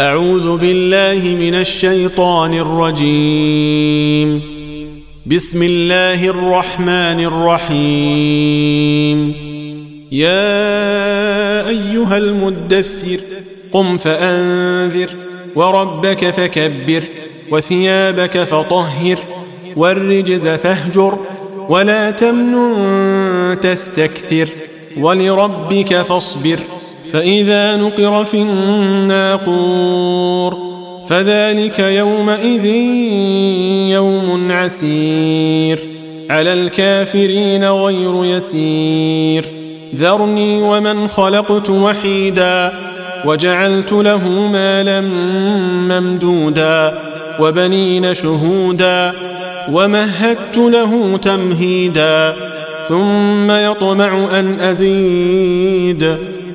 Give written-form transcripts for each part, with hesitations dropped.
أعوذ بالله من الشيطان الرجيم. بسم الله الرحمن الرحيم. يا أيها المدثر قم فأنذر وربك فكبر وثيابك فطهر والرجز فاهجر ولا تمنن تستكثر ولربك فاصبر فإذا نقر في الناقور فذلك يومئذ يوم عسير على الكافرين غير يسير. ذرني ومن خلقت وحيدا وجعلت له مالا ممدودا وبنين شهودا ومهدت له تمهيدا ثم يطمع أن أزيد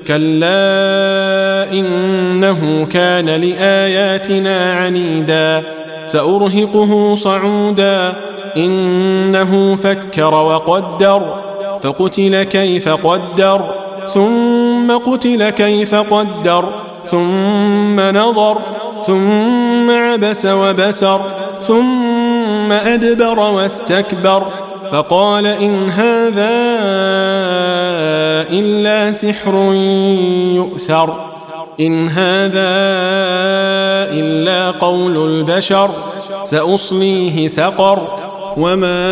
كلا إنه كان لآياتنا عنيدا سأرهقه صعودا إنه فكر وقدر فقتل كيف قدر ثم قتل كيف قدر ثم نظر ثم عبس وبسر ثم أدبر واستكبر فقال إن هذا إلا سحر يؤثر إن هذا إلا قول البشر سأصليه سقر وما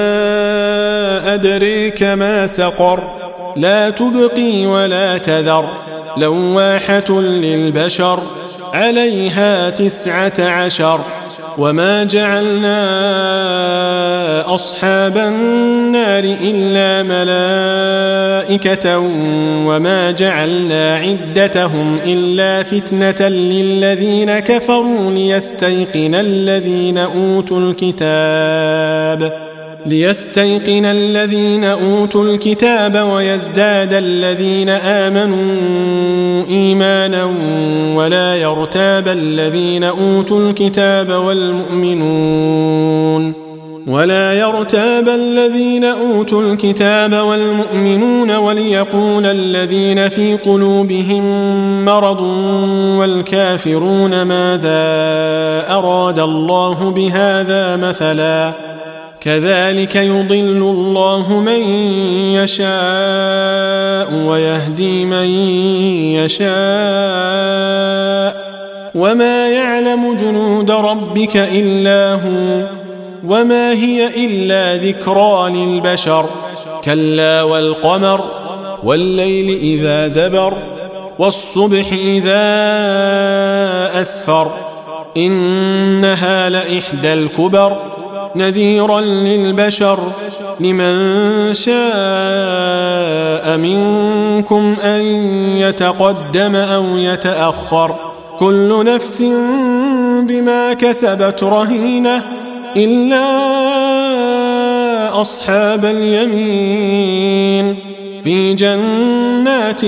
أدريك ما سقر لا تبقي ولا تذر لواحة للبشر عليها 19 وما جعلنا أصحاب النار إلا ملائكة وما جعلنا عدتهم إلا فتنة للذين كفروا ليستيقن الذين أوتوا الكتاب ويزداد الذين آمنوا إيمانا ولا يرتاب الذين أوتوا الكتاب والمؤمنون وليقول الذين في قلوبهم مرض والكافرون ماذا أراد الله بهذا مثلا كذلك يضل الله من يشاء ويهدي من يشاء وما يعلم جنود ربك إلا هو وما هي إلا ذكرى للبشر كلا والقمر والليل إذا دبر والصبح إذا أسفر إنها لإحدى الكبر نذيرا للبشر لمن شاء منكم أن يتقدم أو يتأخر كل نفس بما كسبت رهينة إلا أصحاب اليمين في جنات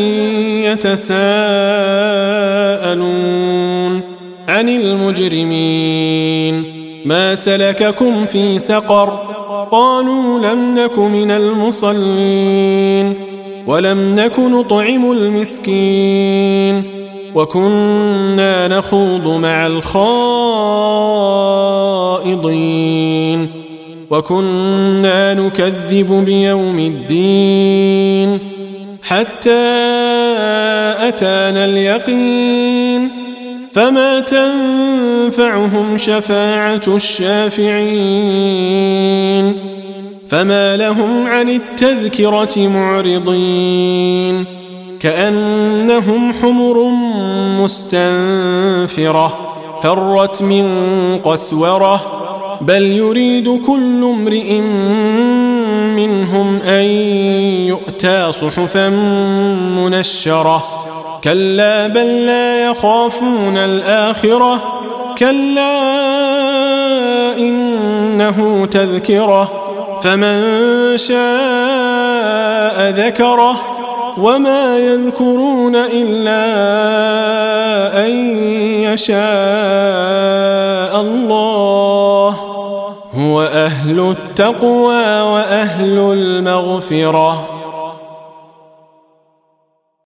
يتساءلون عن المجرمين ما سلككم في سقر قالوا لم نك من المصلين ولم نك نطعم المسكين وكنا نخوض مع الخائضين وكنا نكذب بيوم الدين حتى أتانا اليقين فما تنفعهم شفاعة الشافعين فما لهم عن التذكرة معرضين كأنهم حمر مستنفرة فرت من قسورة بل يريد كل امرئ منهم أن يؤتى صحفا منشرة كلا بل لا يخافون الآخرة كلا إنه تذكرة فمن شاء ذكره وما يذكرون إلا أن يشاء الله هو أهل التقوى وأهل المغفرة.